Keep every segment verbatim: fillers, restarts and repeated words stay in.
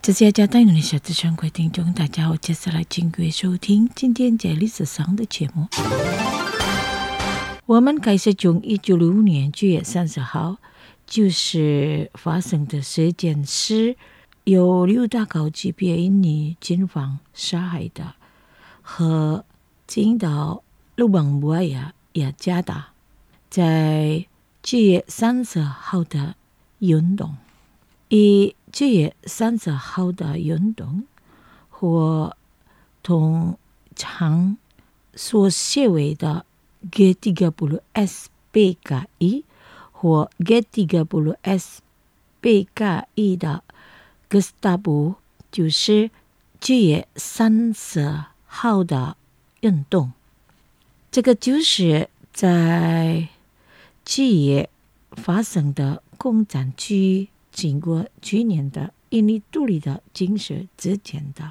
这是加大印度尼西亚的全国听众，大家好，接下来请各位收听今天在历史上的节目。我们开始从一九六五年九月三十号，就是发生的这件事，有六大高级别印尼军方杀害的，和领导鲁邦布埃亚雅加达在九月三十号的运动。以九月三十号的运动和通常所写为的 G 三十 S P K I 或 G 三十 S P K I 的 Gestapo 就是九月三十号的运动。这个就是在九月发生的共产主义经过去年的印尼独立的建设之前的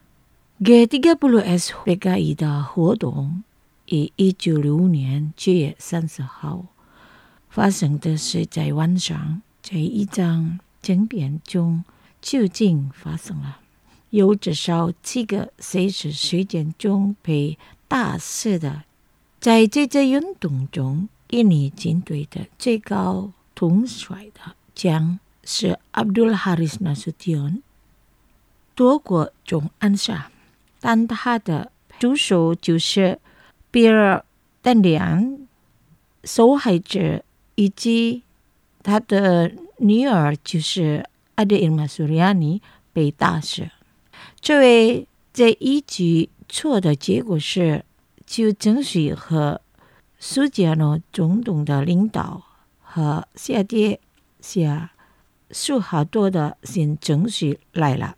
G 三十 S P K I 的活动，以一九六五年九月三十号发生的是在晚上，在一场政变中究竟发生了，有至少七个随时事件中被打死的。在这次运动中，印尼军队的最高统帅的将是 Abdul Haris Nasution， 多国中暗杀，但他的助手就是比尔丹良，受害者以及他的女儿就是阿德伊玛苏里亚尼被打死。这位这一举措的结果是，就争取和苏吉亚诺总统的领导和下跌下数好多的新程序来了。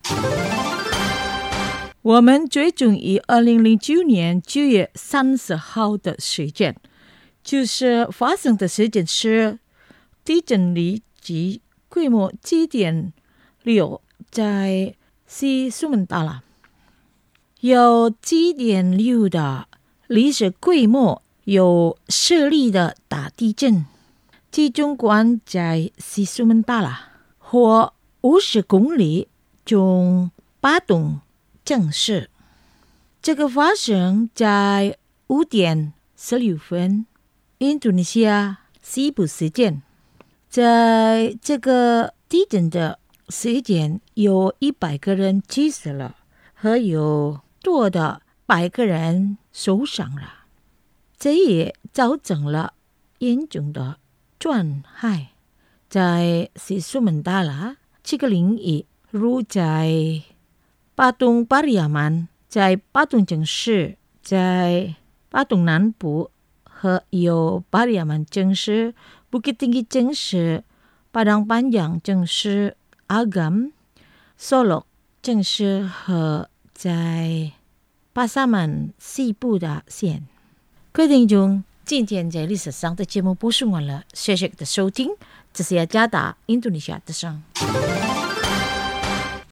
我们追踪于二零零九年九月三十号的事件，就是发生的事件是地震里及规模七点六，在西苏门答腊有七点六的历史规模有设立的大地震，集中关在西苏门答腊或五十公里从巴东城市。这个发生在五点十六分，印度尼西亚西部时间。在这个地震的时间，有一百个人去世了，和有多的百个人受伤了。这也造成了严重的灾害。在西苏门答腊这个领域，如在巴东巴里亚曼，在巴东城市，在巴东南部和有巴里亚曼城市、Bukit Tinggi城市、Padang Panjang城市、Agam、Solok城市和在巴沙曼西部的县。各位听众，今天在历史上的节目播送完了，谢谢你的收听，这是雅加达印度尼西亚的声。